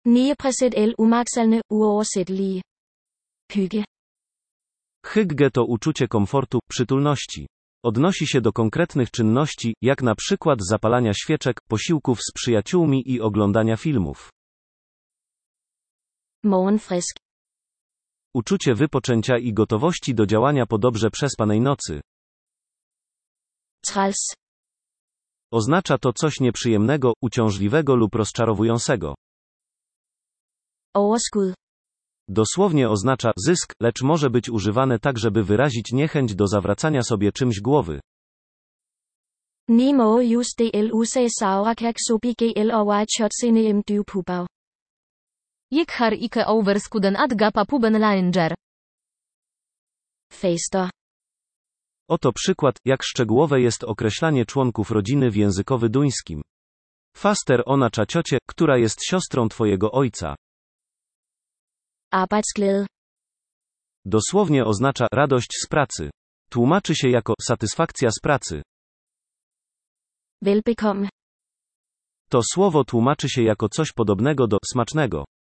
Neopræsæt el umaksalne, uoversættelige. Hygge. Hygge to uczucie komfortu, przytulności. Odnosi się do konkretnych czynności, jak na przykład zapalania świeczek, posiłków z przyjaciółmi i oglądania filmów. Morgenfrisk. Uczucie wypoczęcia i gotowości do działania po dobrze przespanej nocy. Træls. Oznacza to coś nieprzyjemnego, uciążliwego lub rozczarowującego. Overskud. Dosłownie oznacza zysk, lecz może być używane tak, żeby wyrazić niechęć do zawracania sobie czymś głowy. Ni må just del usag sobi gl over chotsinde dupubau. Jekhar ike overskuden adgapa puben langer. Fester. Oto przykład, jak szczegółowe jest określanie członków rodziny w językowy duńskim. Faster oznacza ciocię, która jest siostrą twojego ojca. Arbejdsglæde. Dosłownie oznacza radość z pracy. Tłumaczy się jako satysfakcja z pracy. Velbekomme. To słowo tłumaczy się jako coś podobnego do smacznego.